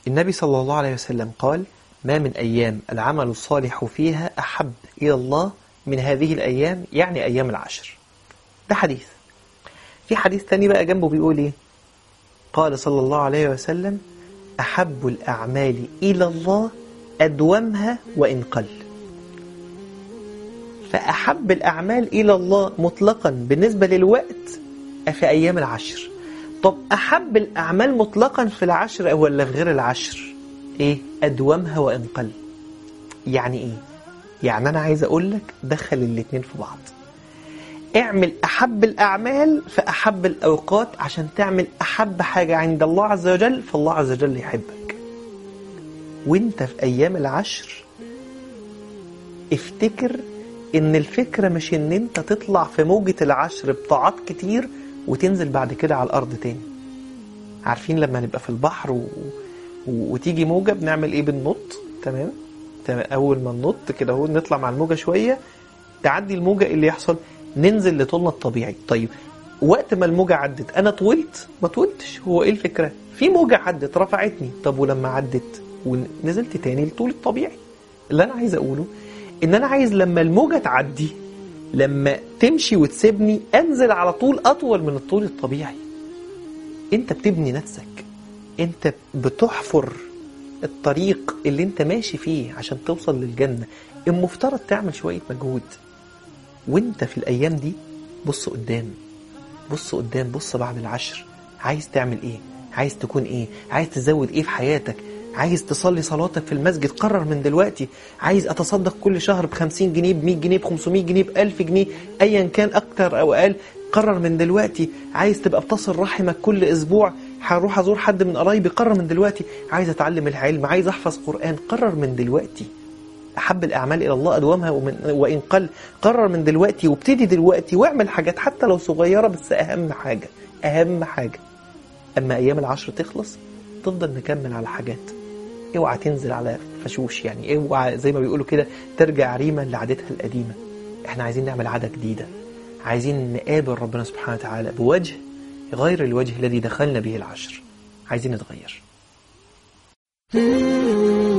النبي صلى الله عليه وسلم قال: ما من أيام العمل الصالح فيها أحب إلى الله من هذه الأيام، يعني أيام العشر. ده حديث. في حديث تاني بقى جنبه بيقول إيه؟ قال صلى الله عليه وسلم: أحب الأعمال إلى الله أدومها وإن قل. فأحب الأعمال إلى الله مطلقا بالنسبة للوقت في أيام العشر. طب أحب الأعمال مطلقا في العشر ولا في غير العشر؟ إيه؟ أدومها وإن قل. يعني إيه؟ يعني أنا عايز أقول لك دخل الاتنين في بعض. اعمل أحب الأعمال في أحب الأوقات عشان تعمل أحب حاجة عند الله عز وجل، فالله عز وجل يحبك. وانت في أيام العشر افتكر ان الفكرة مش ان انت تطلع في موجة العشر بطاعات كتير وتنزل بعد كده على الأرض تاني. عارفين لما نبقى في البحر وتيجي موجة بنعمل ايه؟ بننط. تمام. أول ما ننط كده هو نطلع مع الموجة شوية، تعدي الموجة اللي يحصل ننزل لطولنا الطبيعي. طيب وقت ما الموجة عدت أنا طولت؟ ما طولتش. هو إيه الفكرة؟ في موجة عدت رفعتني، طب ولما عدت ونزلت تاني لطول الطبيعي. اللي أنا عايز أقوله إن أنا عايز لما الموجة تعدي، لما تمشي وتسيبني، أنزل على طول أطول من الطول الطبيعي. أنت بتبني نفسك، أنت بتحفر الطريق اللي أنت ماشي فيه عشان توصل للجنة. المفترض تعمل شوية مجهود. وانت في الأيام دي بص قدام، بص قدام، بص بعد العشر. عايز تعمل ايه؟ عايز تكون ايه؟ عايز تزود ايه في حياتك؟ عايز تصلي صلاتك في المسجد؟ قرر من دلوقتي. عايز أتصدق كل شهر ب50 جنيه، ب100 جنيه، ب500 جنيه، ب1000 جنيه، أيا كان أكتر أو أقل، قرر من دلوقتي. عايز تبقى بتصل رحمك كل أسبوع، هروح أزور حد من قرايبي، قرر من دلوقتي. عايز أتعلم العلم، عايز أحفظ قرآن، قرر من دلوقتي. أحب الأعمال إلى الله أدومها وإن قل. قرر من دلوقتي وابتدي دلوقتي واعمل حاجات حتى لو صغيرة، بس أهم حاجة، أهم حاجة أما أيام العشر تخلص تفضل نكمل على حاجات. اوعى تنزل على فشوش، يعني اوعى زي ما بيقولوا كده ترجع ريما لعادتها القديمة. احنا عايزين نعمل عادة جديدة، عايزين نقابل ربنا سبحانه وتعالى بوجه غير الوجه الذي دخلنا به العشر. عايزين نتغير.